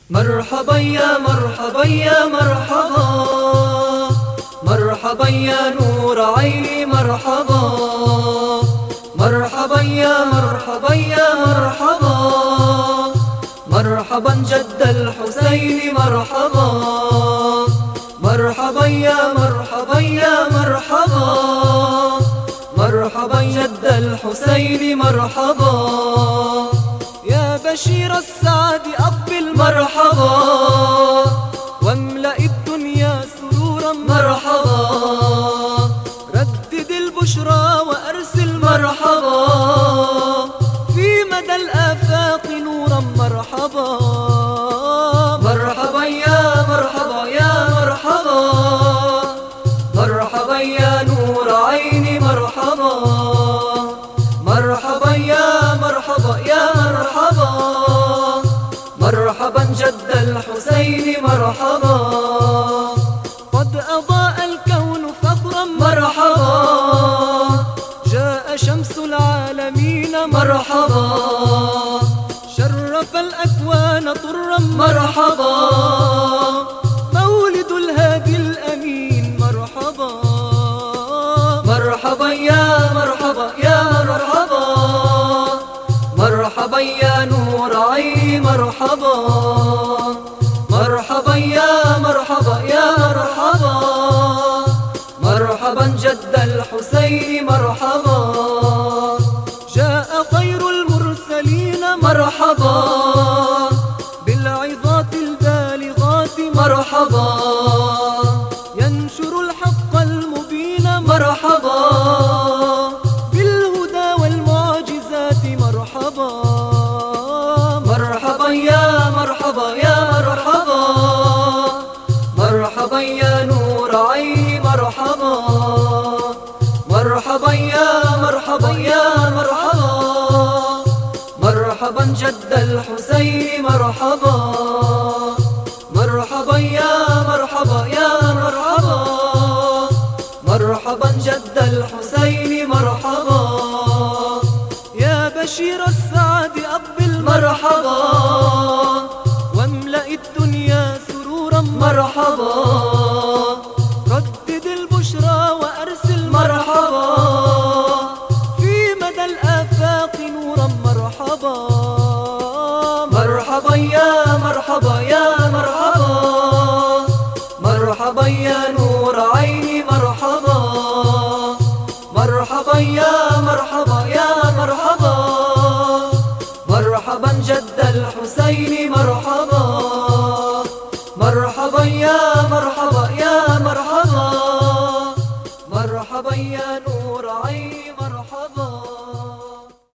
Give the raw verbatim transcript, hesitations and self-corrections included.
مرحبا يا مرحبا يا مرحبا، مرحبا يا نور عيني مرحبا، مرحبا يا مرحبا يا مرحبا، مرحبا جد الحسين مرحبا، مرحبا يا مرحبا يا مرحبا، مرحبا جد الحسين مرحبا، يا بشير السعد أقبل مرحبا، واملأ الدنيا سرورا مرحبا، ردد البشرى وأرسل مرحبا، في مدى الآفاق نورا مرحبا، مرحبا يا مرحبا يا مرحبا، مرحبا يا نور عيني مرحبا، مرحبا يا مرحبا يا مرحبا، مرحبا جد الحسين مرحبا، قد أضاء الكون فخرا مرحبا، جاء شمس العالمين مرحبا، شرف الأكوان طرا مرحبا، مولد الهادي الأمين مرحبا، مرحبا يا مرحبا يا مرحبا، مرحبا يا نور عيني مرحبا، مرحبا يا مرحبا يا مرحبا، مرحبا جد الحسين مرحبا، جاء خير المرسلين مرحبا، بالعظات البالغات مرحبا، ينشر الحق المبين مرحبا، بالهدى والمعجزات مرحبا، مرحبا يا مرحبا يا مرحبا، مرحبا يا نور عيني مرحبا، مرحبا يا مرحبا يا مرحبا، مرحبا جد الحسين مرحبا، مرحبا يا مرحبا يا مرحبا، مرحبا جد الحسين مرحبا، يا بشير السعد أقبل مرحبا، واملأ الدنيا سرورا مرحبا، ردد البشرى وأرسل مرحبا، في مدى الآفاق نورا مرحبا، مرحبا يا مرحبا يا مرحبا، مرحبا يا نور عيني مرحبا، مرحبا يا مرحبا يا مرحبا، مرحبا جد الحسين مرحبا، مرحبا يا مرحبا يا مرحبا، مرحبا يا نور عيني مرحبا.